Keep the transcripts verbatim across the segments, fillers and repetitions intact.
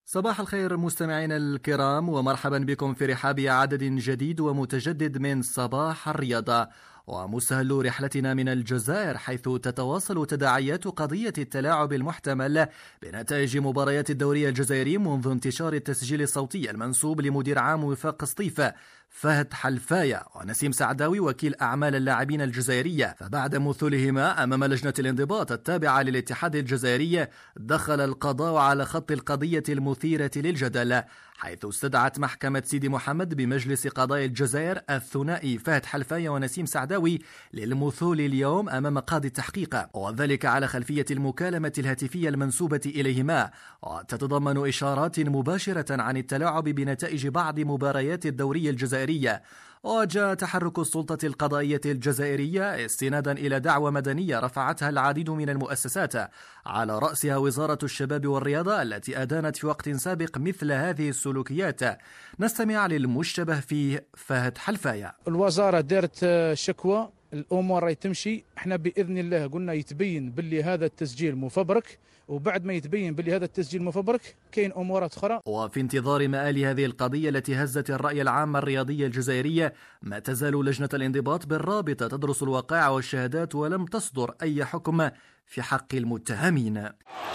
صباح الخير مستمعينا الكرام، ومرحبا بكم في رحاب عدد جديد ومتجدد من صباح الرياضة، ومستهل رحلتنا من الجزائر، حيث تتواصل تداعيات قضية التلاعب المحتمل بنتائج مباريات الدوري الجزائري منذ انتشار التسجيل الصوتي المنسوب لمدير عام وفاق قسطيفة فهد حلفاية ونسيم سعداوي وكيل أعمال اللاعبين الجزائرية. فبعد مثولهما أمام لجنة الانضباط التابعة للاتحاد الجزائري، دخل القضاء على خط القضية المثيرة للجدل، حيث استدعت محكمة سيدي محمد بمجلس قضاء الجزائر الثنائي فهد حلفاية ونسيم سعداوي للمثول اليوم أمام قاضي التحقيق، وذلك على خلفية المكالمة الهاتفية المنسوبة إليهما، وتتضمن إشارات مباشرة عن التلاعب بنتائج بعض مباريات الدوري الجزائرية. وجاء تحرك السلطة القضائية الجزائرية استنادا إلى دعوى مدنية رفعتها العديد من المؤسسات، على رأسها وزارة الشباب والرياضة التي أدانت في وقت سابق مثل هذه السلوكيات. نستمع للمشتبه فيه فهد حلفاية. الوزارة دارت شكوى، الأمور راهي تمشي، احنا بإذن الله قلنا يتبين باللي هذا التسجيل مفبرك، وبعد ما يتبين باللي هذا التسجيل مفبرك كاين أمورات أخرى. وفي انتظار مآل هذه القضية التي هزت الرأي العام الرياضي الجزائري، ما تزال لجنة الانضباط بالرابطة تدرس الوقائع والشهادات، ولم تصدر أي حكم في حق المتهمين.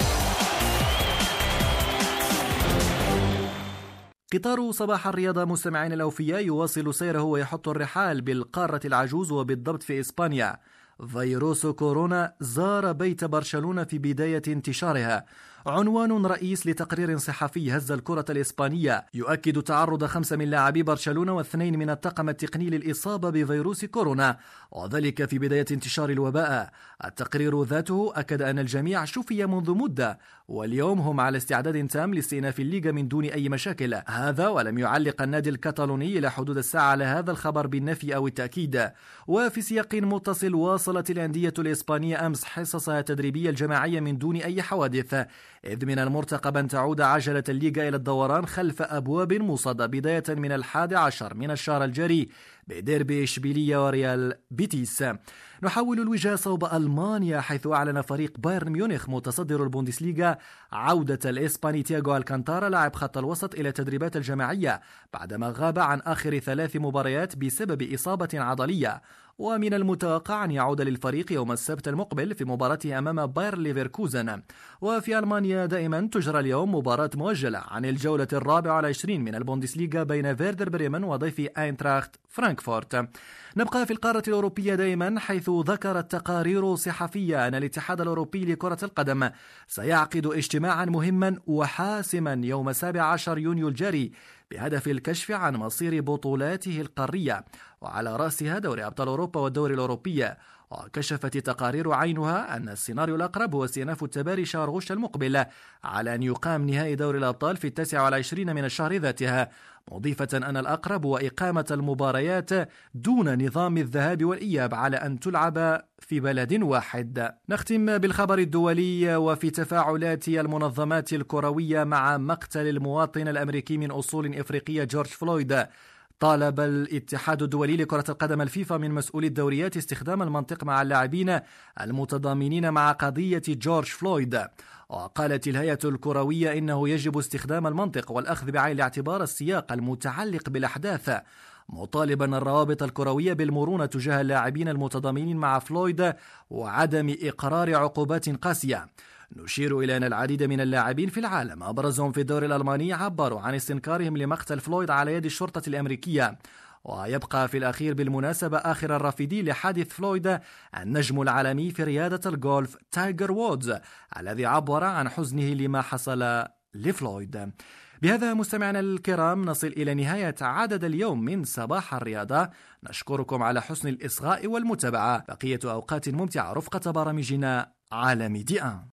قطار صباح الرياضة مستمعين الأوفياء يواصل سيره ويحط الرحال بالقارة العجوز، وبالضبط في إسبانيا. فيروس كورونا زار بيت برشلونة في بداية انتشارها. عنوان رئيس لتقرير صحفي هز الكرة الإسبانية يؤكد تعرض خمسة من لاعبي برشلونة واثنين من الطاقم التقني للإصابة بفيروس كورونا، وذلك في بداية انتشار الوباء. التقرير ذاته أكد أن الجميع شفي منذ مدة، واليوم هم على استعداد تام لاستئناف الليغا من دون أي مشاكل. هذا ولم يعلق النادي الكتالوني إلى حدود الساعة على هذا الخبر بالنفي أو التأكيد. وفي سياق متصل، واصلت الأندية الإسبانية أمس حصصها التدريبية الجماعية من دون أي حوادث، إذ من المرتقب أن تعود عجلة الليغا إلى الدوران خلف أبواب مصادة بداية من الحادي عشر من الشهر الجاري بديربي إشبيلية وريال بيتيس. نحول الوجهة صوب ألمانيا، حيث أعلن فريق بايرن ميونخ متصدر البوندسليغا عودة الإسباني تياغو الكانتارا لاعب خط الوسط إلى التدريبات الجماعية بعدما غاب عن آخر ثلاث مباريات بسبب إصابة عضلية. ومن المتوقع أن يعود للفريق يوم السبت المقبل في مباراته أمام باير ليفركوزن. وفي ألمانيا دائما تجرى اليوم مباراة مؤجلة عن الجولة الرابعة والعشرين من البوندسليغا بين فيردر بريمن وضيف أينتراخت فرانكفورت. نبقى في القارة الأوروبية دائما، حيث ذكرت تقارير صحفية أن الاتحاد الأوروبي لكرة القدم سيعقد اجتماعا مهما وحاسما يوم السابع عشر يونيو الجاري بهدف الكشف عن مصير بطولاته القارية، وعلى رأسها دوري أبطال أوروبا والدوري الأوروبي. وكشفت تقارير عينها أن السيناريو الأقرب هو استئناف التباري شهر غشت المقبل، على أن يقام نهائي دوري الأبطال في التاسع والعشرين من الشهر ذاتها، مضيفة أن الأقرب هو إقامة المباريات دون نظام الذهاب والإياب على أن تلعب في بلد واحد. نختم بالخبر الدولي، وفي تفاعلات المنظمات الكروية مع مقتل المواطن الأمريكي من أصول إفريقية جورج فلويد، طالب الاتحاد الدولي لكرة القدم الفيفا من مسؤولي الدوريات استخدام المنطق مع اللاعبين المتضامنين مع قضية جورج فلويد. وقالت الهيئة الكروية إنه يجب استخدام المنطق والأخذ بعين الاعتبار السياق المتعلق بالأحداث، مطالبا الروابط الكروية بالمرونة تجاه اللاعبين المتضامنين مع فلويد وعدم إقرار عقوبات قاسية. نشير إلى أن العديد من اللاعبين في العالم أبرزهم في الدوري الألماني عبروا عن استنكارهم لمقتل فلويد على يد الشرطة الأمريكية. ويبقى في الأخير بالمناسبة آخر الرافدين لحادث فلويد النجم العالمي في رياضة الجولف تايجر وودز، الذي عبر عن حزنه لما حصل لفلويد. بهذا مستمعنا الكرام نصل إلى نهاية عدد اليوم من صباح الرياضة. نشكركم على حسن الإصغاء والمتابعة. بقية أوقات ممتعة رفقة برامجنا على ميديا.